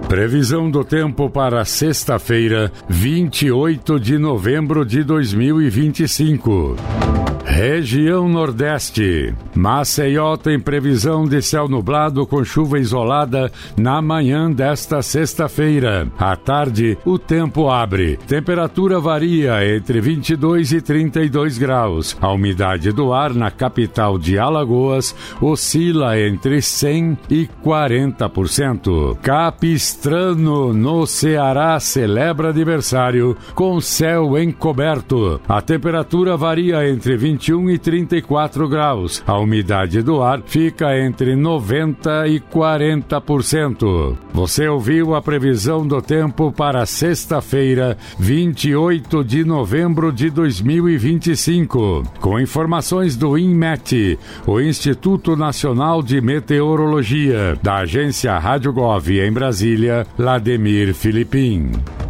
Previsão do tempo para sexta-feira, 28 de novembro de 2025. Região Nordeste. Maceió tem previsão de céu nublado com chuva isolada na manhã desta sexta-feira. À tarde, o tempo abre. Temperatura varia entre 22 e 32 graus. A umidade do ar na capital de Alagoas oscila entre 100 e 40%. Capistrano, no Ceará, celebra aniversário com céu encoberto. A temperatura varia entre 21 e 34 graus. A umidade do ar fica entre 90 e 40%. Você ouviu a previsão do tempo para sexta-feira, 28 de novembro de 2025. Com informações do INMET, o Instituto Nacional de Meteorologia, da agência Rádio Gov em Brasília, Lademir Filipim.